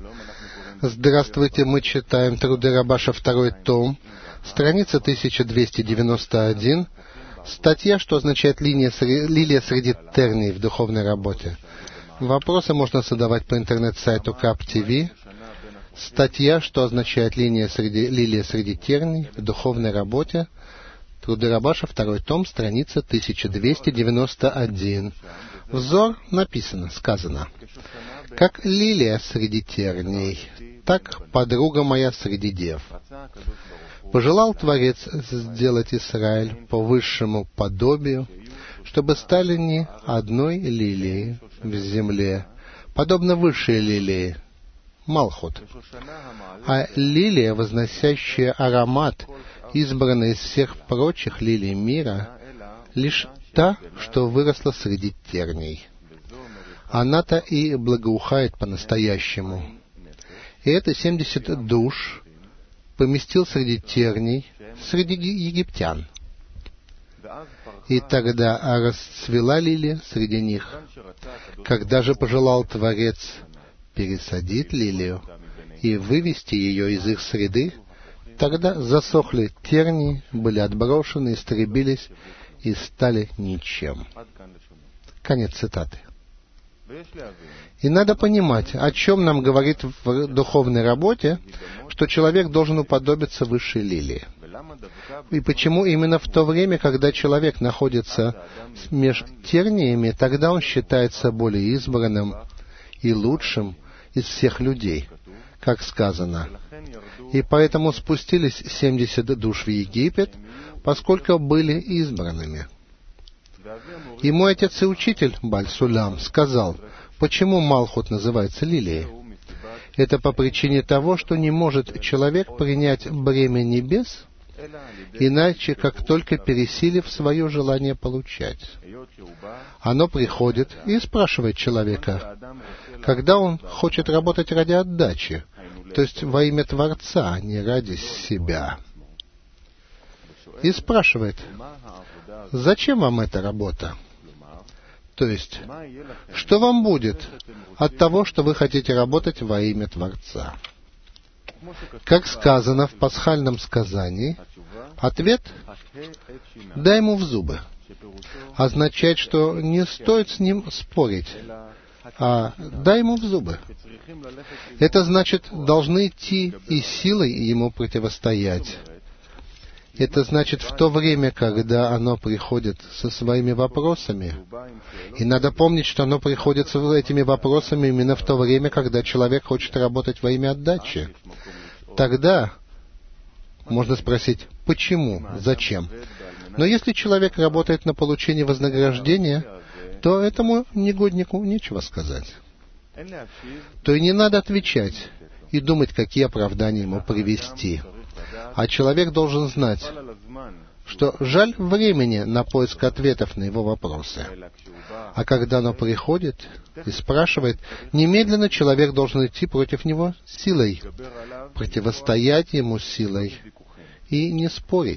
Здравствуйте, мы читаем Труды Рабаша, 2 том, страница 1291, статья, что означает лилия среди терний в духовной работе. Вопросы можно задавать по интернет-сайту КАП-ТВ. Статья, что означает лилия среди терний в духовной работе. Труды Рабаша, 2 том, страница 1291. Взор написано, сказано: как лилия среди терней, так подруга моя среди дев. Пожелал Творец сделать Израиль по высшему подобию, чтобы стали не одной лилией в земле, подобно высшей лилии, Малхут, а лилия, возносящая аромат, избранная из всех прочих лилий мира, лишь та, что выросла среди терней. Она-то и благоухает по-настоящему. И это 70 душ поместил среди терней, среди египтян. И тогда расцвела лилия среди них. Когда же пожелал Творец пересадить лилию и вывести ее из их среды, тогда засохли тернии, были отброшены, истребились и стали ничем. Конец цитаты. И надо понимать, о чем нам говорит в духовной работе, что человек должен уподобиться высшей лилии. И почему именно в то время, когда человек находится между терниями, тогда он считается более избранным и лучшим из всех людей, как сказано. И поэтому спустились 70 душ в Египет, поскольку были избранными. И мой отец и учитель, Баль-Сулам, сказал, почему Малхут называется лилией. Это по причине того, что не может человек принять бремя небес, иначе как только пересилив свое желание получать. Оно приходит и спрашивает человека, когда он хочет работать ради отдачи, то есть во имя Творца, а не ради себя. И спрашивает, зачем вам эта работа? То есть, что вам будет от того, что вы хотите работать во имя Творца? Как сказано в пасхальном сказании, ответ «дай ему в зубы» означает, что не стоит с ним спорить, а «дай ему в зубы». Это значит, должны идти и силой ему противостоять. Это значит, в то время, когда оно приходит со своими вопросами, и надо помнить, что оно приходит с этими вопросами именно в то время, когда человек хочет работать во имя отдачи. Тогда можно спросить, почему, зачем. Но если человек работает на получение вознаграждения, то этому негоднику нечего сказать. То и не надо отвечать и думать, какие оправдания ему привести. А человек должен знать, что жаль времени на поиск ответов на его вопросы. А когда оно приходит и спрашивает, немедленно человек должен идти против него силой, противостоять ему силой и не спорить.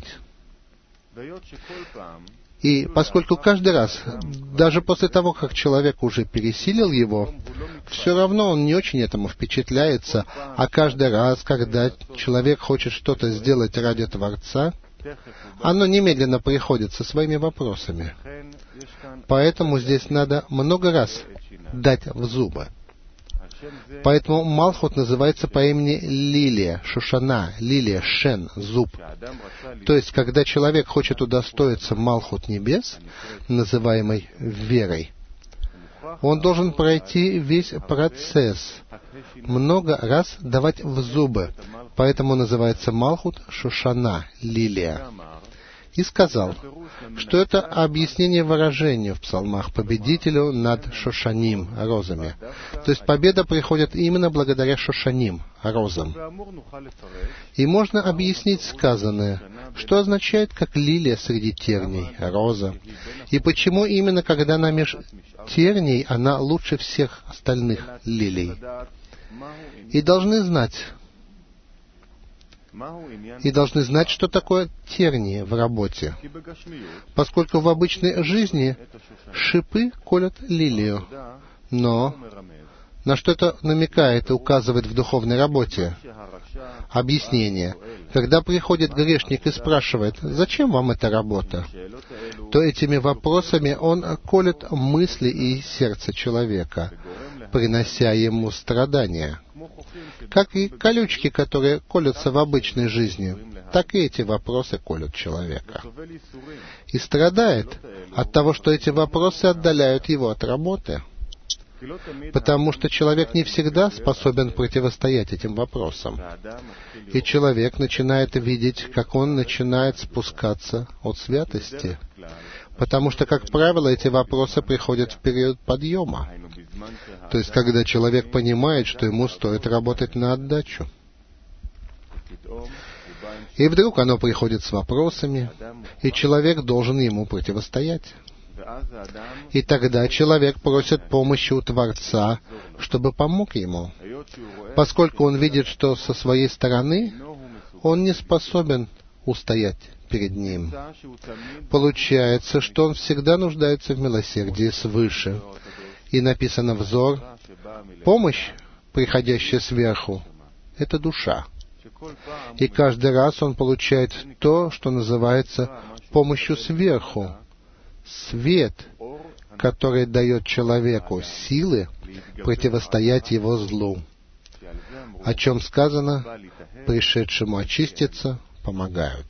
И поскольку каждый раз, даже после того, как человек уже пересилил его, все равно он не очень этому впечатляется, а каждый раз, когда человек хочет что-то сделать ради Творца, оно немедленно приходит со своими вопросами. Поэтому здесь надо много раз дать в зубы. Поэтому Малхут называется по имени Лилия, Шушана, Лилия, Шен, зуб. То есть, когда человек хочет удостоиться Малхут небес, называемой верой, он должен пройти весь процесс, много раз давать в зубы. Поэтому называется Малхут Шушана, Лилия. И сказал, что это объяснение выражения в псалмах победителю над Шошаним, розами. То есть победа приходит именно благодаря Шошаним, розам. И можно объяснить сказанное, что означает как лилия среди терней, роза, и почему именно когда она меж терней, она лучше всех остальных лилий. И должны знать, что такое тернии в работе, поскольку в обычной жизни шипы колят лилию, но На что это намекает и указывает в духовной работе? Объяснение. Когда приходит грешник и спрашивает, «Зачем вам эта работа?», то этими вопросами он колет мысли и сердце человека, принося ему страдания. Как и колючки, которые колются в обычной жизни, так и эти вопросы колют человека. И страдает от того, что эти вопросы отдаляют его от работы. Потому что человек не всегда способен противостоять этим вопросам. И человек начинает видеть, как он начинает спускаться от святости. Потому что, как правило, эти вопросы приходят в период подъема. То есть, когда человек понимает, что ему стоит работать на отдачу. И вдруг оно приходит с вопросами, и человек должен ему противостоять. И тогда человек просит помощи у Творца, чтобы помог ему, поскольку он видит, что со своей стороны он не способен устоять перед ним. Получается, что он всегда нуждается в милосердии свыше. И написано «взор». Помощь, приходящая сверху, — это душа. И каждый раз он получает то, что называется помощью сверху. Свет, который дает человеку силы противостоять его злу, о чем сказано, пришедшему очиститься помогают.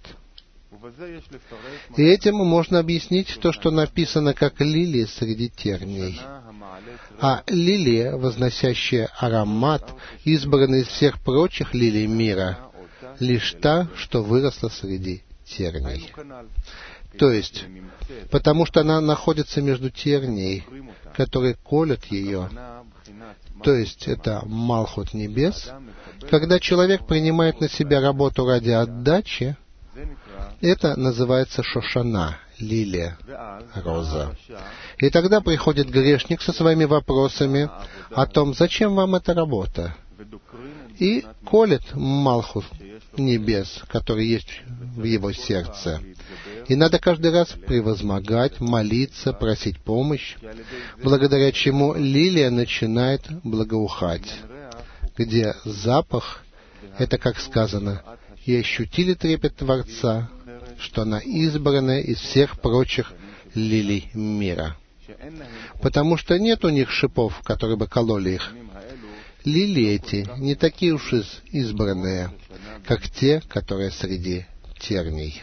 И этим можно объяснить то, что написано как лилии среди терней. А лилия, возносящая аромат, избранная из всех прочих лилий мира, лишь та, что выросла среди терней. То есть, потому что она находится между терней, которые колют ее. То есть, это Малхут Небес. Когда человек принимает на себя работу ради отдачи, это называется Шошана, лилия, роза. И тогда приходит грешник со своими вопросами о том, зачем вам эта работа, и колет Малхут Небес, который есть в его сердце. И надо каждый раз превозмогать, молиться, просить помощь, благодаря чему лилия начинает благоухать, где запах, это как сказано, «И ощутили трепет Творца, что она избранная из всех прочих лилий мира». Потому что нет у них шипов, которые бы кололи их. Лилии эти не такие уж избранные, как те, которые среди терней.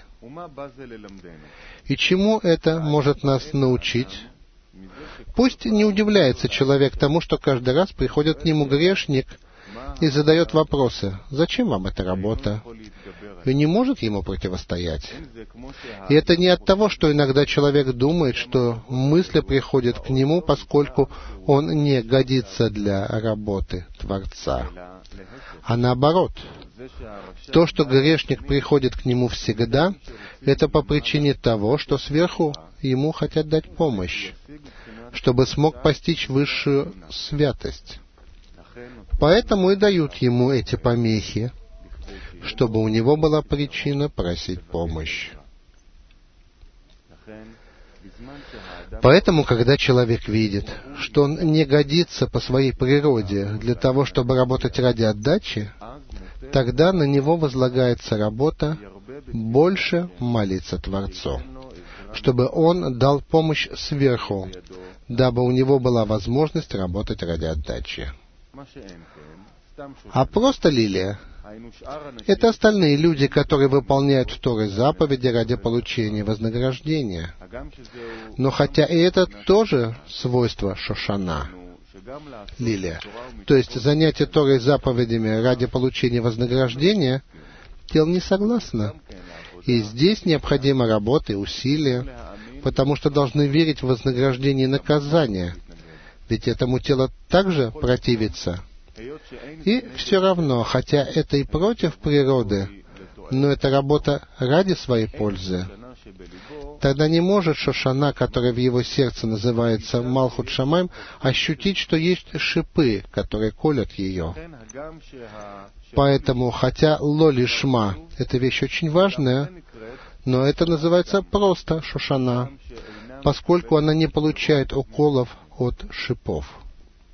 И чему это может нас научить? Пусть не удивляется человек тому, что каждый раз приходит к нему грешник и задает вопросы. Зачем вам эта работа? И не может ему противостоять. И это не от того, что иногда человек думает, что мысли приходят к нему, поскольку он не годится для работы Творца. А наоборот, то, что грешник приходит к нему всегда, это по причине того, что сверху ему хотят дать помощь, чтобы смог постичь высшую святость. Поэтому и дают ему эти помехи, чтобы у него была причина просить помощь. Поэтому, когда человек видит, что он не годится по своей природе для того, чтобы работать ради отдачи, тогда на него возлагается работа больше молиться Творцу, чтобы он дал помощь сверху, дабы у него была возможность работать ради отдачи. А просто лилия — это остальные люди, которые выполняют Торы заповеди ради получения вознаграждения. Но хотя и это тоже свойство Шошана, лилия, то есть занятие Торой заповедями ради получения вознаграждения, тело не согласно. И здесь необходима работа и усилия, потому что должны верить в вознаграждение и наказание, ведь этому тело также противится. И все равно, хотя это и против природы, но это работа ради своей пользы, тогда не может Шошана, которая в его сердце называется Малхут Шамаим, ощутить, что есть шипы, которые колят ее. Поэтому, хотя лоли шма — это вещь очень важная, но это называется просто Шошана, поскольку она не получает уколов от шипов.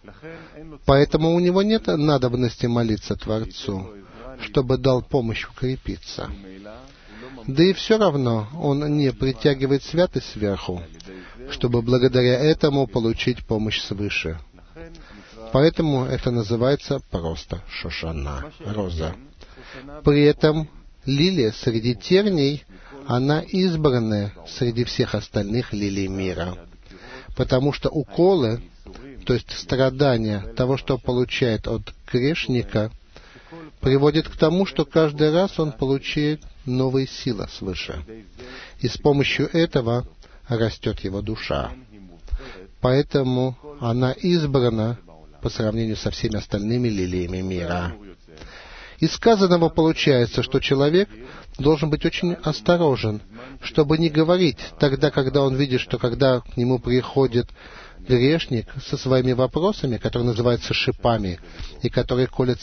Поэтому у него нет надобности молиться Творцу, чтобы дал помощь укрепиться. Да и все равно он не притягивает святость сверху, чтобы благодаря этому получить помощь свыше. Поэтому это называется просто Шошана, роза. При этом лилия среди терней, она избранная среди всех остальных лилий мира. Потому что уколы, то есть страдания того, что получает от грешника, приводит к тому, что каждый раз он получает новые силы свыше. И с помощью этого растет его душа. Поэтому она избрана по сравнению со всеми остальными лилиями мира. Из сказанного получается, что человек должен быть очень осторожен, чтобы не говорить тогда, когда он видит, что когда к нему приходит грешник со своими вопросами, которые называются шипами, и которые колят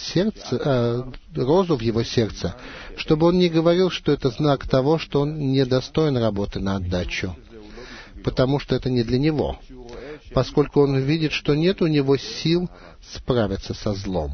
розу в его сердце, чтобы он не говорил, что это знак того, что он недостоин работы на отдачу, потому что это не для него, поскольку он видит, что нет у него сил справиться со злом.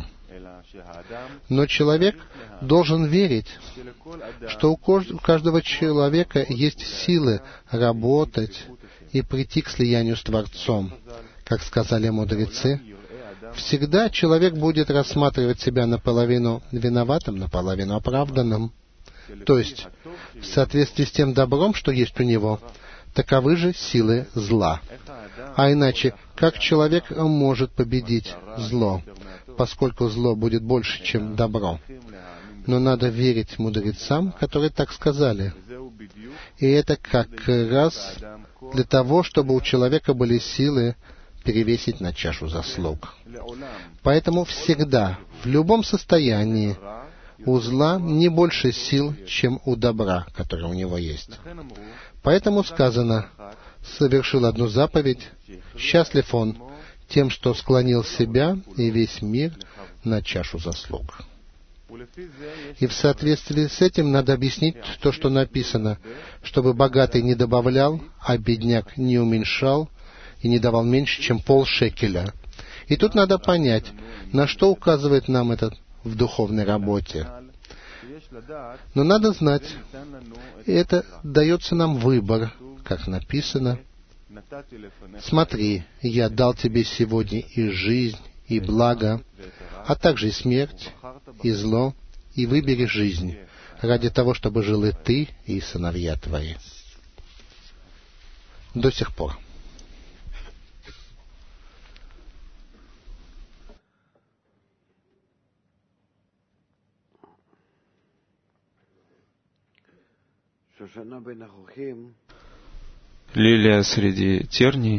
Но человек должен верить, что у каждого человека есть силы работать и прийти к слиянию с Творцом. Как сказали мудрецы, всегда человек будет рассматривать себя наполовину виноватым, наполовину оправданным. То есть, в соответствии с тем добром, что есть у него, таковы же силы зла. А иначе, как человек может победить зло, поскольку зло будет больше, чем добро? Но надо верить мудрецам, которые так сказали. И это как раз для того, чтобы у человека были силы перевесить на чашу заслуг. Поэтому всегда, в любом состоянии, у зла не больше сил, чем у добра, которое у него есть. Поэтому сказано: совершил одну заповедь, счастлив он тем, что склонил себя и весь мир на чашу заслуг. И в соответствии с этим надо объяснить то, что написано, чтобы богатый не добавлял, а бедняк не уменьшал и не давал меньше, чем полшекеля. И тут надо понять, на что указывает нам это в духовной работе. Но надо знать, и это дается нам выбор, как написано: «Смотри, я дал тебе сегодня и жизнь, и благо, а также и смерть, и зло, и выбери жизнь, ради того, чтобы жил и ты, и сыновья твои». До сих пор. Лилия среди терний.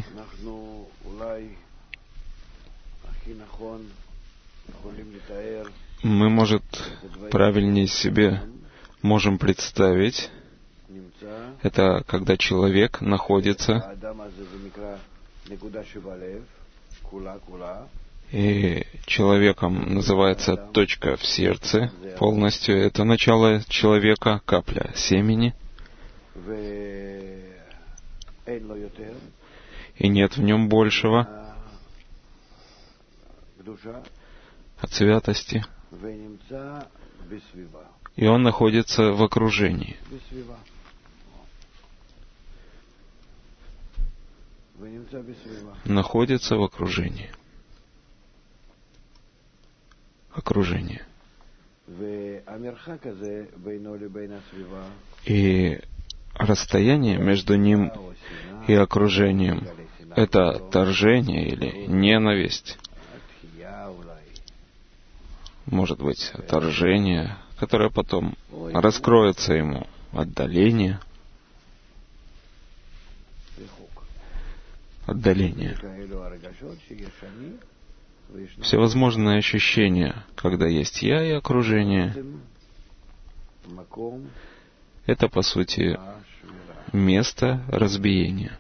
Мы, может, правильнее себе можем представить, это когда человек находится, и человеком называется точка в сердце полностью. Это начало человека, капля семени, и нет в нем большего от святости, и он находится в окружении. Находится в окружении. Окружение. И расстояние между ним и окружением — это отторжение или ненависть. Может быть, отторжение, которое потом раскроется ему, отдаление. Отдаление. Всевозможные ощущения, когда есть я и окружение, это, по сути, место разбиения.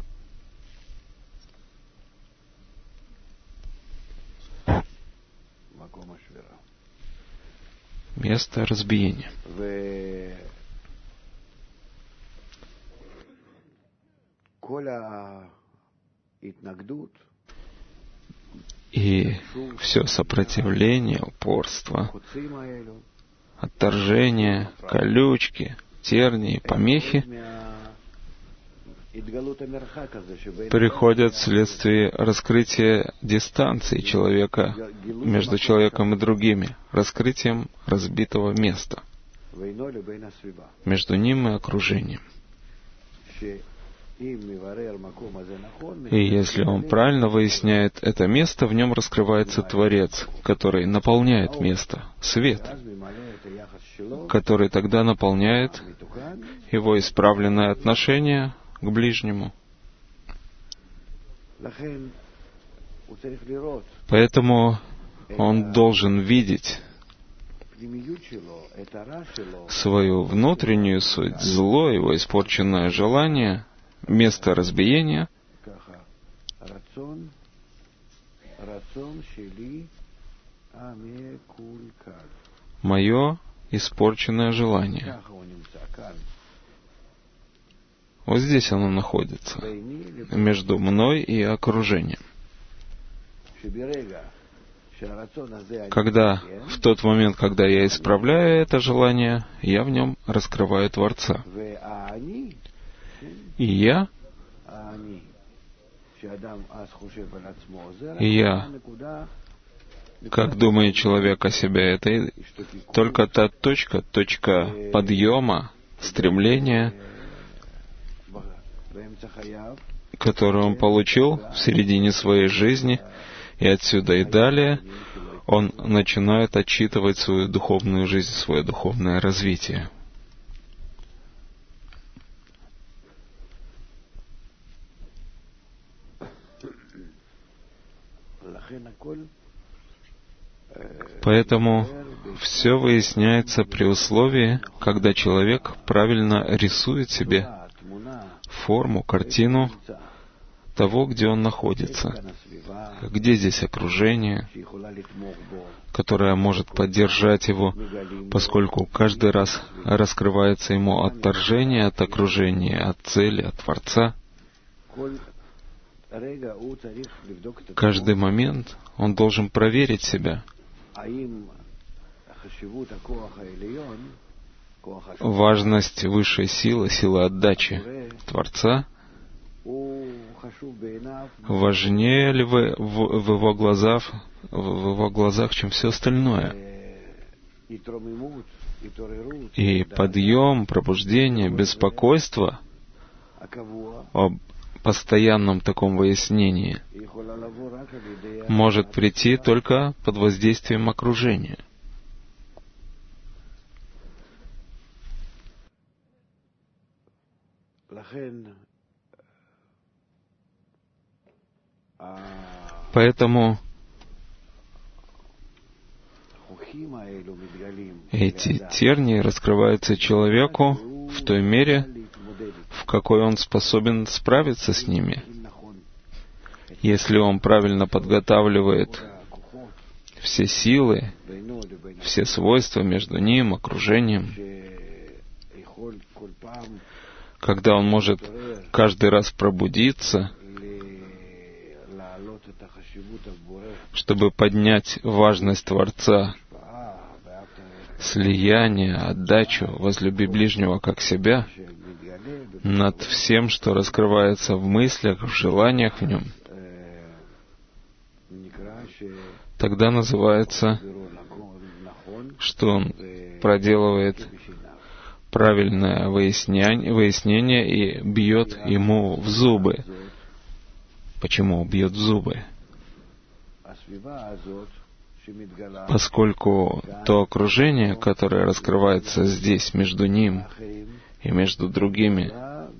Место разбиения. И все сопротивление, упорство, отторжение, колючки, тернии, помехи приходят вследствие раскрытия дистанции человека между человеком и другими, раскрытием разбитого места между ним и окружением. И если он правильно выясняет это место, в нем раскрывается Творец, который наполняет место, свет, который тогда наполняет его исправленное отношение к ближнему. Поэтому он должен видеть свою внутреннюю суть, зло, его испорченное желание, место разбиения, мое испорченное желание. Вот здесь оно находится, между мной и окружением. Когда, в тот момент, когда я исправляю это желание, я в нем раскрываю Творца. И я, как думает человек о себе, это только та точка подъема, стремления, которую он получил в середине своей жизни, и отсюда и далее он начинает отчитывать свою духовную жизнь, свое духовное развитие. Поэтому все выясняется при условии, когда человек правильно рисует себе форму, картину того, где он находится, где здесь окружение, которое может поддержать его, поскольку каждый раз раскрывается ему отторжение от окружения, от цели, от Творца. Каждый момент он должен проверить себя. Важность высшей силы, силы отдачи Творца, важнее ли в его глазах, чем все остальное. И подъем, пробуждение, беспокойство об постоянном таком выяснении может прийти только под воздействием окружения. Поэтому эти тернии раскрываются человеку в той мере, в какой он способен справиться с ними. Если он правильно подготавливает все силы, все свойства между ним, окружением, когда он может каждый раз пробудиться, чтобы поднять важность Творца, слияние, отдачу, возлюби ближнего как себя, над всем, что раскрывается в мыслях, в желаниях в нем, тогда называется, что он проделывает правильное выяснение и бьет ему в зубы. Почему бьет в зубы? Поскольку то окружение, которое раскрывается здесь, между ним и между другими,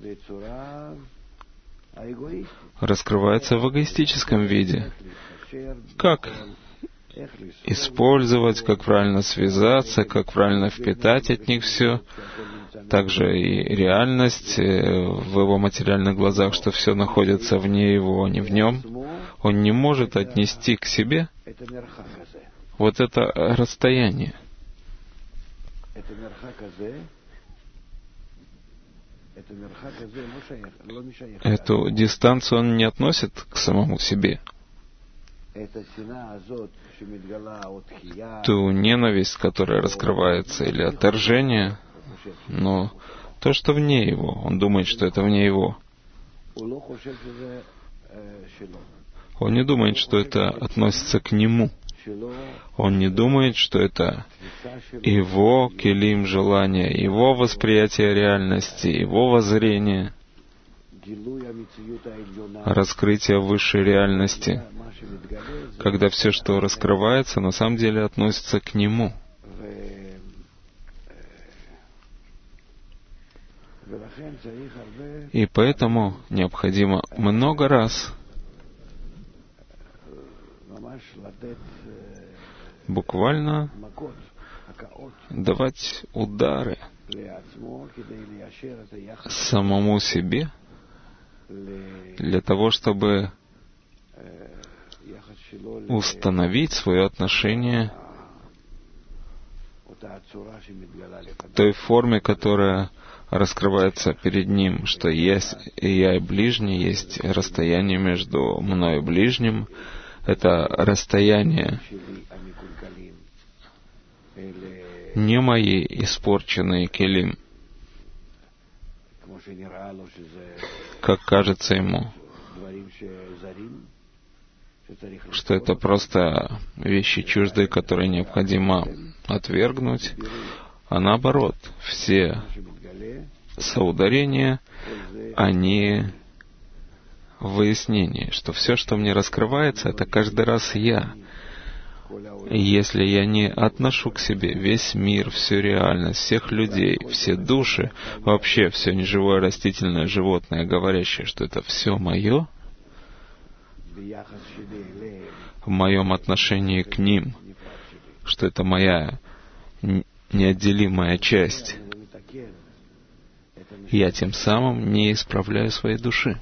раскрывается в эгоистическом виде. Как использовать, как правильно связаться, как правильно впитать от них все. Также и реальность в его материальных глазах, что все находится вне его, а не в нем. Он не может отнести к себе вот это расстояние. Эту дистанцию он не относит к самому себе. ту ненависть, которая раскрывается, или отторжение, но то, что вне его, он думает, что это вне его. Он не думает, что это относится к нему. Он не думает, что это его келим желания, его восприятие реальности, его воззрение, раскрытие высшей реальности, когда все, что раскрывается, на самом деле относится к нему. И поэтому необходимо много раз буквально давать удары самому себе для того, чтобы установить свое отношение к той форме, которая раскрывается перед ним, что есть и я, и ближний, есть расстояние между мной и ближним. Это расстояние не мои испорченные келим, как кажется ему, что это просто вещи чуждые, которые необходимо отвергнуть, а наоборот, все соударения, они в выяснении, что все, что мне раскрывается, это каждый раз я. И если я не отношу к себе весь мир, всю реальность, всех людей, все души, вообще все неживое, растительное, животное, говорящее, что это все мое, в моем отношении к ним, что это моя неотделимая часть, я тем самым не исправляю своей души.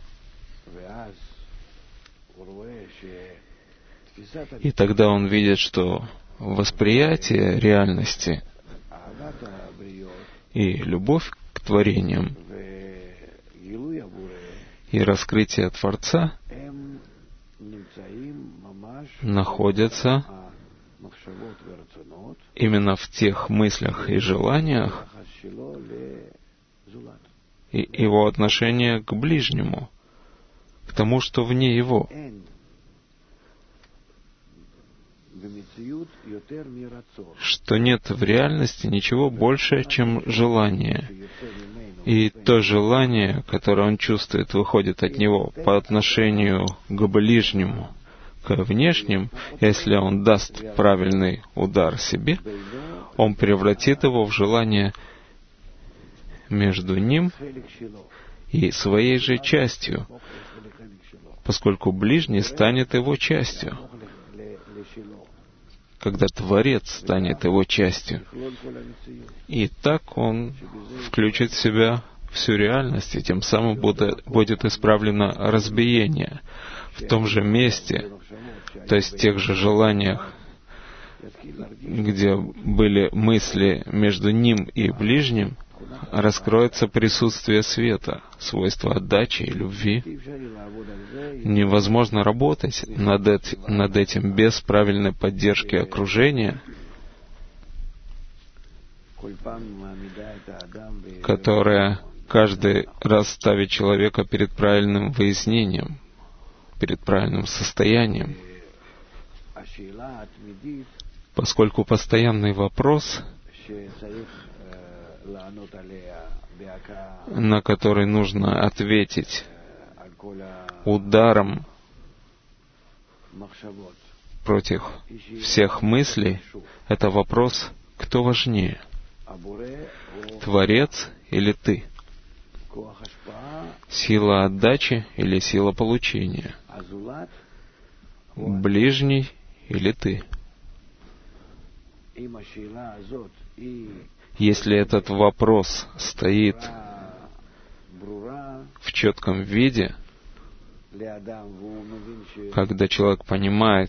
И тогда он видит, что восприятие реальности и любовь к творениям и раскрытие Творца находятся именно в тех мыслях и желаниях и его отношение к ближнему, к тому, что вне его. Что нет в реальности ничего больше, чем желание. И то желание, которое он чувствует, выходит от него по отношению к ближнему, к внешним. Если он даст правильный удар себе, он превратит его в желание между ним и своей же частью, поскольку ближний станет его частью, когда Творец станет его частью. И так он включит в себя всю реальность, и тем самым будет исправлено разбиение в том же месте, то есть в тех же желаниях, где были мысли между ним и ближним, раскроется присутствие света, свойство отдачи и любви. Невозможно работать над этим без правильной поддержки окружения, которое каждый раз ставит человека перед правильным выяснением, перед правильным состоянием. Поскольку постоянный вопрос, на который нужно ответить ударом против всех мыслей, это вопрос, кто важнее, Творец или ты, сила отдачи или сила получения, ближний или ты. Если этот вопрос стоит в четком виде, когда человек понимает,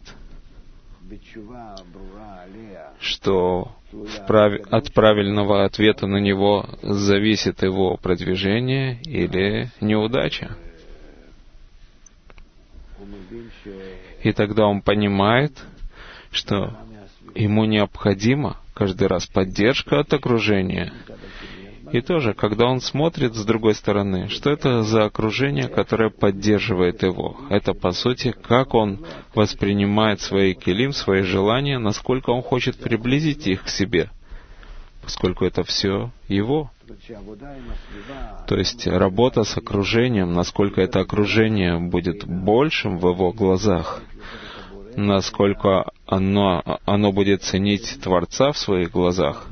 что от правильного ответа на него зависит его продвижение или неудача. И тогда он понимает, что ему необходима каждый раз поддержка от окружения. И тоже, когда он смотрит с другой стороны, что это за окружение, которое поддерживает его. Это, по сути, как он воспринимает свои келим, свои желания, насколько он хочет приблизить их к себе, поскольку это все его. То есть работа с окружением, насколько это окружение будет большим в его глазах, насколько оно будет ценить Творца в своих глазах,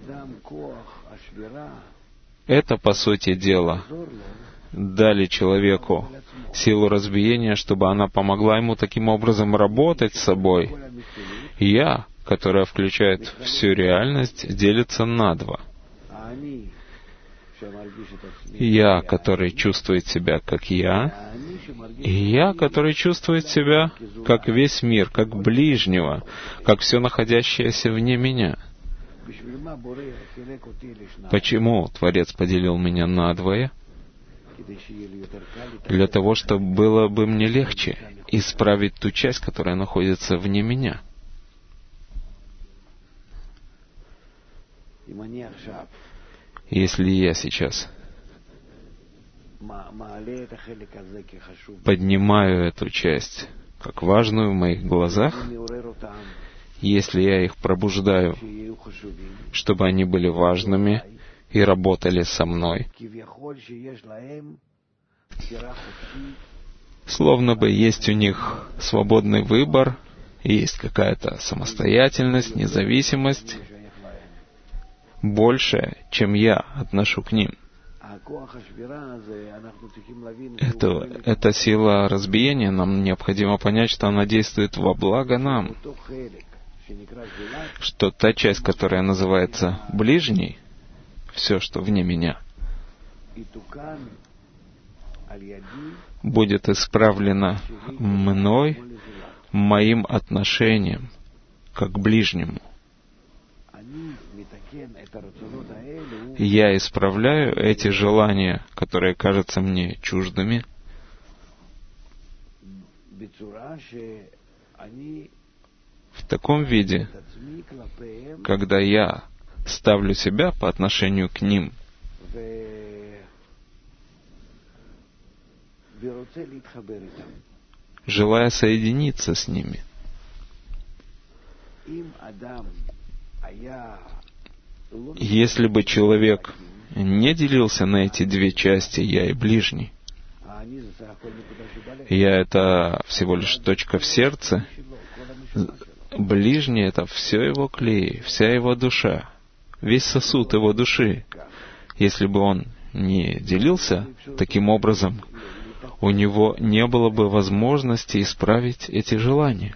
это, по сути дела, дали человеку силу разбиения, чтобы она помогла ему таким образом работать с собой. «Я», которая включает всю реальность, делится на два. «Я», который чувствует себя как «я», и «я», который чувствует себя как весь мир, как ближнего, как все находящееся вне меня. Почему Творец поделил меня надвое? Для того, чтобы было бы мне легче исправить ту часть, которая находится вне меня. Если я сейчас поднимаю эту часть как важную в моих глазах, если я их пробуждаю, чтобы они были важными и работали со мной, словно бы есть у них свободный выбор, есть какая-то самостоятельность, независимость, больше, чем я отношу к ним. Эта сила разбиения, нам необходимо понять, что она действует во благо нам. Что та часть, которая называется ближней, все, что вне меня, будет исправлена мной, моим отношением как к ближнему. Я исправляю эти желания, которые кажутся мне чуждыми, в таком виде, когда я ставлю себя по отношению к ним желая соединиться с ними. Если бы человек не делился на эти две части, я и ближний, я — это всего лишь точка в сердце, ближний — это все его клей, вся его душа, весь сосуд его души. Если бы он не делился таким образом, у него не было бы возможности исправить эти желания.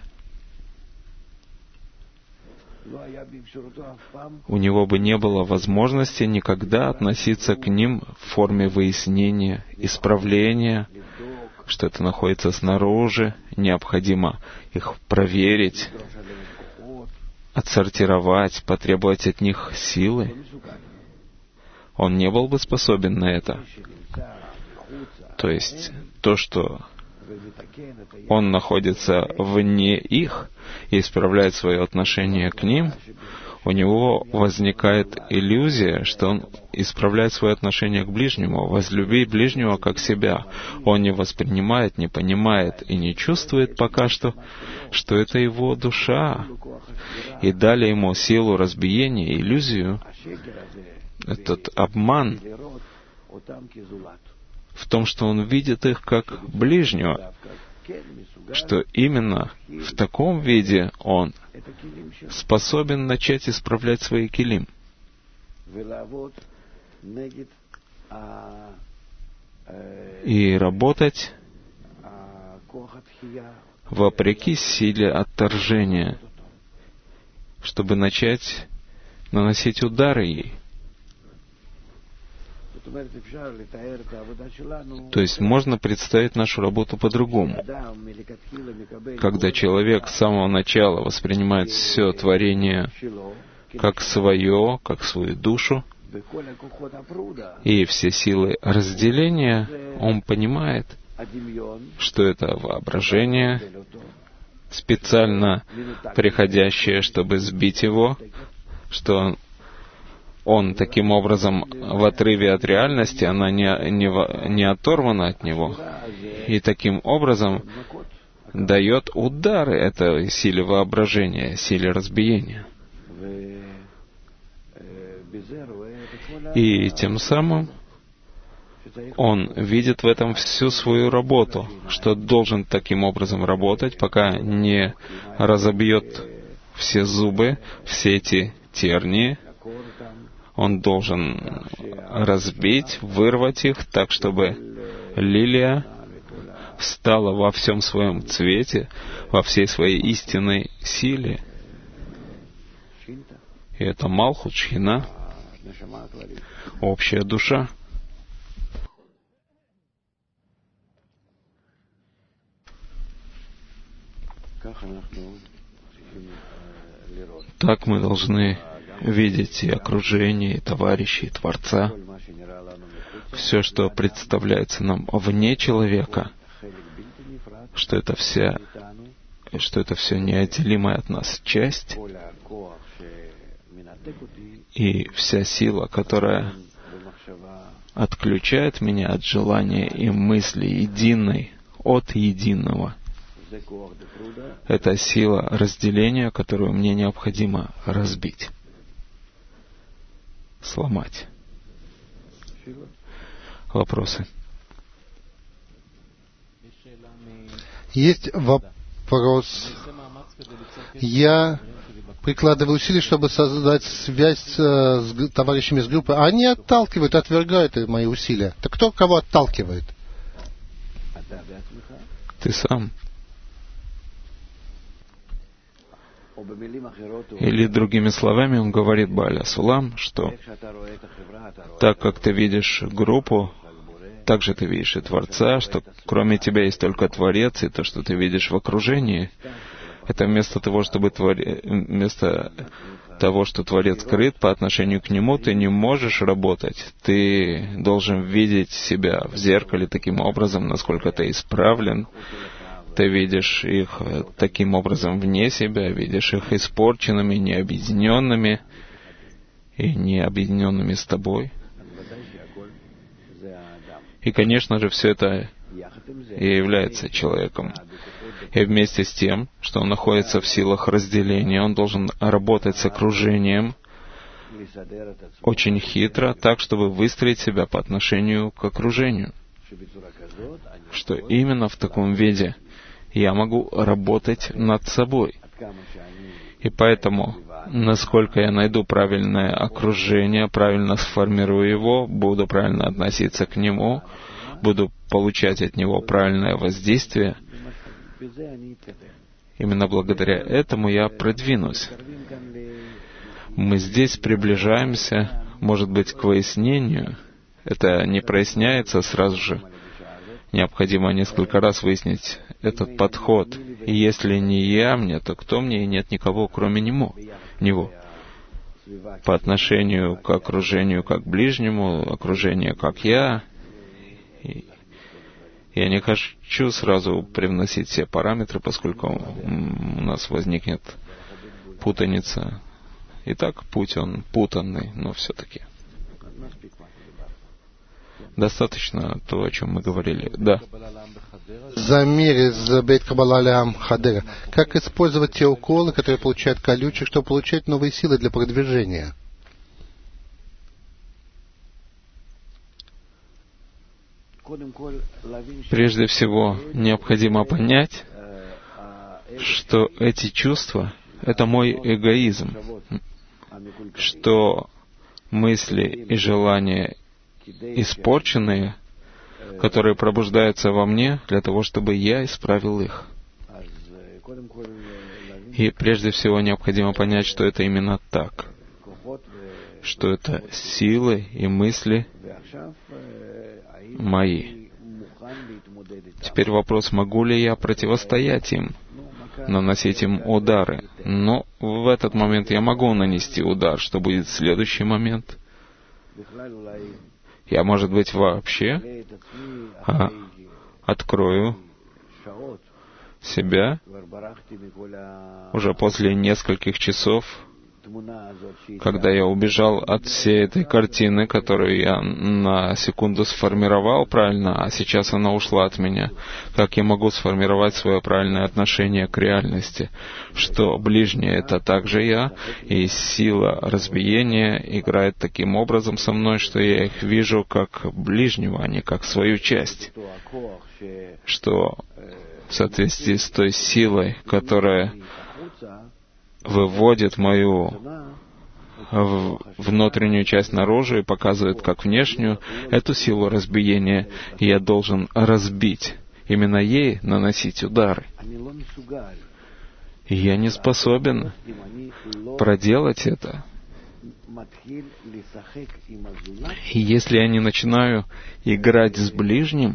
У него бы не было возможности никогда относиться к ним в форме выяснения, исправления, что это находится снаружи, необходимо их проверить, отсортировать, потребовать от них силы. Он не был бы способен на это. То есть то, что он находится вне их и исправляет свое отношение к ним, у него возникает иллюзия, что он исправляет свое отношение к ближнему, возлюби ближнего как себя. Он не воспринимает, не понимает и не чувствует пока что это его душа. И дали ему силу разбиения, иллюзию, этот обман в том, что он видит их как ближнего, что именно в таком виде он способен начать исправлять свои келим и работать вопреки силе отторжения, чтобы начать наносить удары ей. То есть можно представить нашу работу по-другому. Когда человек с самого начала воспринимает все творение как свое, как свою душу, и все силы разделения, он понимает, что это воображение, специально приходящее, чтобы сбить его, что он таким образом в отрыве от реальности, она не оторвана от него, и таким образом дает удары этой силе воображения, силе разбиения. И тем самым он видит в этом всю свою работу, что должен таким образом работать, пока не разобьет все зубы, все эти тернии. Он должен разбить, вырвать их так, чтобы лилия встала во всем своем цвете, во всей своей истинной силе. И это Малхут, Шхина, общая душа. Так мы должны видеть и окружение, и товарищей, и Творца. Все, что представляется нам вне человека, что это все неотделимая от нас часть, и вся сила, которая отключает меня от желания и мысли единой, от единого. Это сила разделения, которую мне необходимо разбить, сломать. Вопросы? Есть вопрос. Я прикладываю усилия, чтобы создать связь с товарищами из группы. Они отталкивают, отвергают мои усилия. Так кто кого отталкивает? Ты сам. Или другими словами, он говорит Бааля Сулам, что так как ты видишь группу, так же ты видишь и Творца, что кроме тебя есть только Творец, и то, что ты видишь в окружении, это вместо того, что Творец скрыт по отношению к Нему, ты не можешь работать. Ты должен видеть себя в зеркале таким образом, насколько ты исправлен. Ты видишь их таким образом вне себя, видишь их испорченными, необъединенными и не объединенными с тобой. И, конечно же, все это и является человеком. И вместе с тем, что он находится в силах разделения, он должен работать с окружением очень хитро, так, чтобы выстроить себя по отношению к окружению. Что именно в таком виде я могу работать над собой. И поэтому, насколько я найду правильное окружение, правильно сформирую его, буду правильно относиться к нему, буду получать от него правильное воздействие, именно благодаря этому я продвинусь. Мы здесь приближаемся, может быть, к выяснению. Это не проясняется сразу же. Необходимо несколько раз выяснить этот подход. И если не я мне, то кто мне, и нет никого, кроме него. По отношению к окружению как ближнему, окружение как я. Я не хочу сразу привносить все параметры, поскольку у нас возникнет путаница. Итак, путь он путанный, но все-таки. Достаточно то, о чем мы говорили. Да. Замир из Бейт Каббала Алям Хадера. Как использовать те уколы, которые получают колючек, чтобы получать новые силы для продвижения? Прежде всего, необходимо понять, что эти чувства — это мой эгоизм, что мысли и желания испорченные, которые пробуждаются во мне для того, чтобы я исправил их. И прежде всего необходимо понять, что это именно так, что это силы и мысли мои. Теперь вопрос, могу ли я противостоять им, наносить им удары? Но в этот момент я могу нанести удар. Что будет в следующий момент? Я, может быть, вообще открою себя уже после нескольких часов, когда я убежал от всей этой картины, которую я на секунду сформировал правильно, а сейчас она ушла от меня. Как я могу сформировать свое правильное отношение к реальности? Что ближний — это также я, и сила разбиения играет таким образом со мной, что я их вижу как ближнего, а не как свою часть. Что в соответствии с той силой, которая выводит мою внутреннюю часть наружу и показывает как внешнюю, эту силу разбиения я должен разбить, именно ей наносить удары. И я не способен проделать это. И если я не начинаю играть с ближним,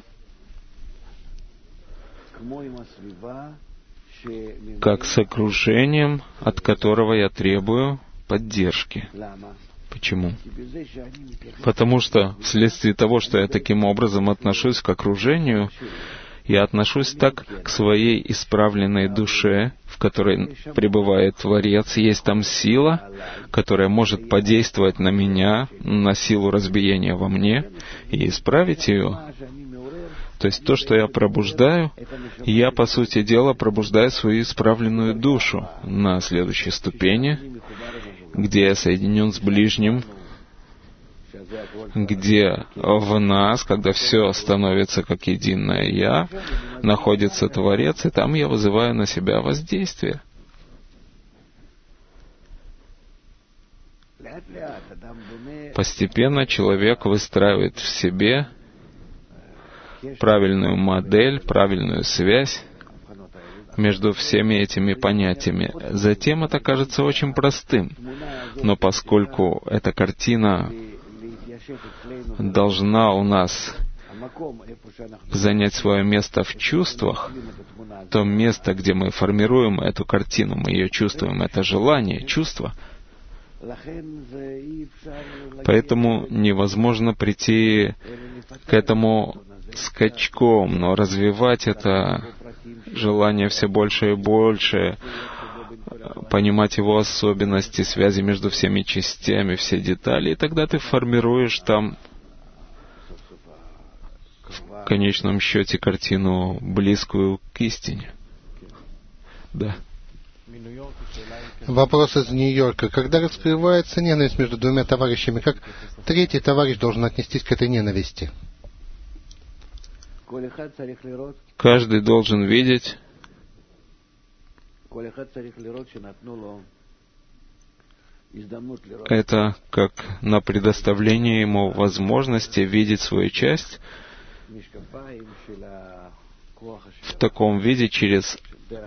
как с окружением, от которого я требую поддержки. Почему? Потому что вследствие того, что я таким образом отношусь к окружению, я отношусь так к своей исправленной душе, в которой пребывает Творец. Есть там сила, которая может подействовать на меня, на силу разбиения во мне, и исправить ее. То есть то, что я пробуждаю, я, по сути дела, пробуждаю свою исправленную душу на следующей ступени, где я соединен с ближним, где в нас, когда все становится как единое «я», находится Творец, и там я вызываю на себя воздействие. Постепенно человек выстраивает в себе правильную модель, правильную связь между всеми этими понятиями. Затем это кажется очень простым. Но поскольку эта картина должна у нас занять свое место в чувствах, то место, где мы формируем эту картину, мы ее чувствуем, это желание, чувство. Поэтому невозможно прийти к этому скачком, но развивать это желание все больше и больше, понимать его особенности, связи между всеми частями, все детали, и тогда ты формируешь там в конечном счете картину, близкую к истине. Да. Вопрос из Нью-Йорка. Когда раскрывается ненависть между двумя товарищами, как третий товарищ должен отнестись к этой ненависти? Каждый должен видеть, это как на предоставление ему возможности видеть свою часть в таком виде через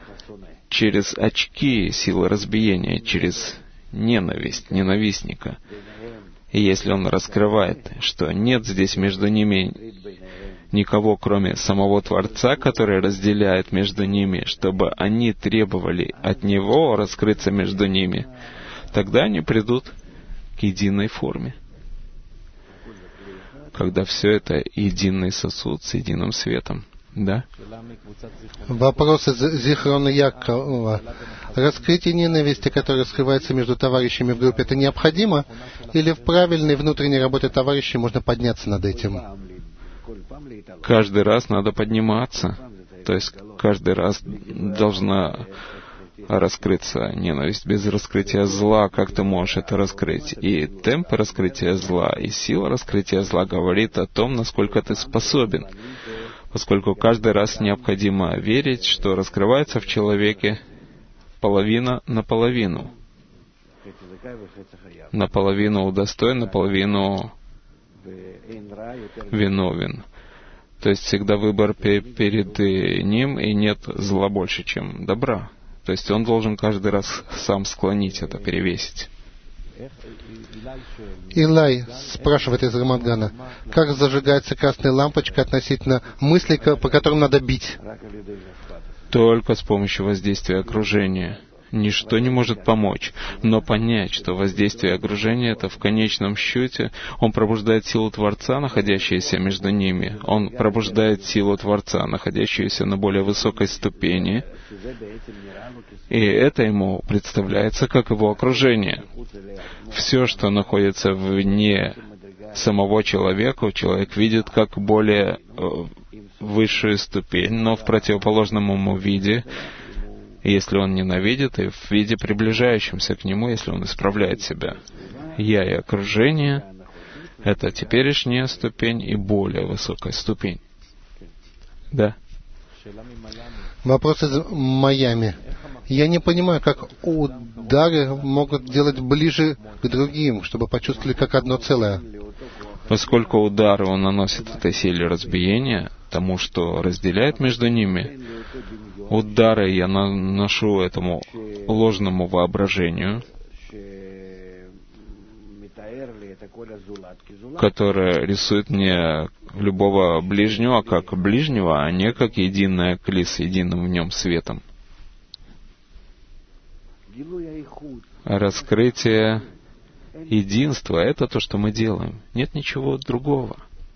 очки силы разбиения, через ненависть ненавистника. И если он раскрывает, что нет здесь между ними никого, кроме самого Творца, который разделяет между ними, чтобы они требовали от Него раскрыться между ними, тогда они придут к единой форме. Когда все это единый сосуд с единым светом. Да? Вопрос из Зихрона Якова. Раскрытие ненависти, которое скрывается между товарищами в группе, это необходимо? Или в правильной внутренней работе товарищей можно подняться над этим? Каждый раз надо подниматься. То есть каждый раз должна раскрыться ненависть. Без раскрытия зла, как ты можешь это раскрыть? И темп раскрытия зла, и сила раскрытия зла говорит о том, насколько ты способен. Поскольку каждый раз необходимо верить, что раскрывается в человеке половина на половину. Наполовину удостоен, наполовину виновен. То есть всегда выбор перед ним, и нет зла больше, чем добра. То есть он должен каждый раз сам склонить это, перевесить. Илай спрашивает из Рамадгана, как зажигается красная лампочка относительно мыслей, по которым надо бить? Только с помощью воздействия окружения. ничто не может помочь. Но понять, что воздействие окружения — это в конечном счете, он пробуждает силу Творца, находящуюся между ними. Он пробуждает силу Творца, находящуюся на более высокой ступени. И это ему представляется как его окружение. Все, что находится вне самого человека, человек видит как более высшую ступень, но в противоположном ему виде, если он ненавидит, и в виде приближающемся к нему, если он исправляет себя. Я и окружение — это теперешняя ступень и более высокая ступень. Да. Вопрос из Майами. Я не понимаю, как удары могут делать ближе к другим, чтобы почувствовали как одно целое. Поскольку удары он наносит этой силе разбиения, тому, что разделяет между ними, удары я наношу этому ложному воображению, которое рисует мне любого ближнего как ближнего, а не как единое кли с единым в нем светом. Раскрытие единства — это то, что мы делаем. Нет ничего другого.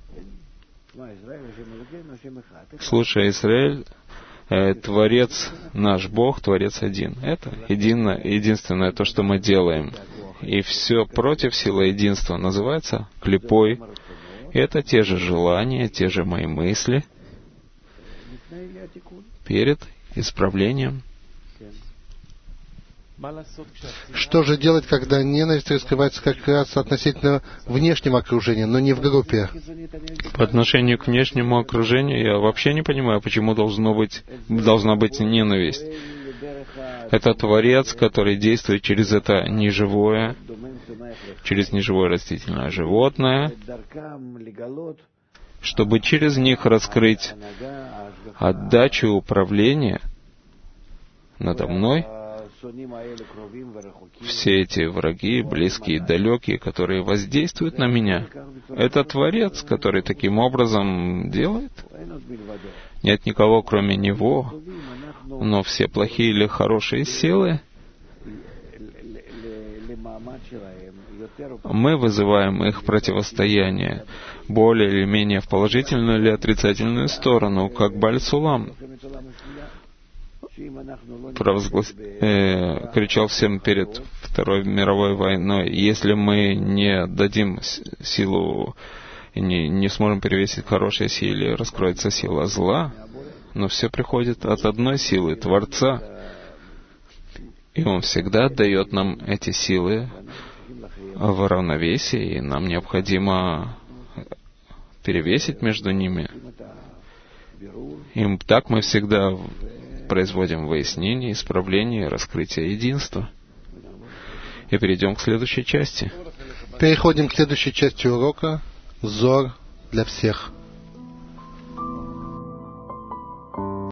Слушай, Израиль, Творец наш Бог, Творец один. Это единственное то, что мы делаем. И все против силы единства называется клипой. И это те же желания, те же мои мысли перед исправлением. Что же делать, когда ненависть раскрывается как раз относительно внешнего окружения, но не в группе? По отношению к внешнему окружению я вообще не понимаю, почему должна быть ненависть. Это Творец, который действует через это неживое, через неживое растительное животное, чтобы через них раскрыть отдачу управления надо мной. Все эти враги, близкие и далекие, которые воздействуют на меня, это Творец, который таким образом делает. Нет никого, кроме Него, но все плохие или хорошие силы, мы вызываем их противостояние более или менее в положительную или отрицательную сторону, как Бааль-Сулам кричал всем перед Второй мировой войной: если мы не дадим силу, не сможем перевесить хорошей силе, раскроется сила зла, но все приходит от одной силы, Творца. И Он всегда дает нам эти силы в равновесии, и нам необходимо перевесить между ними. И так мы всегда производим выяснение, исправление, раскрытие единства. И перейдем к следующей части. Переходим к следующей части урока. Зор для всех.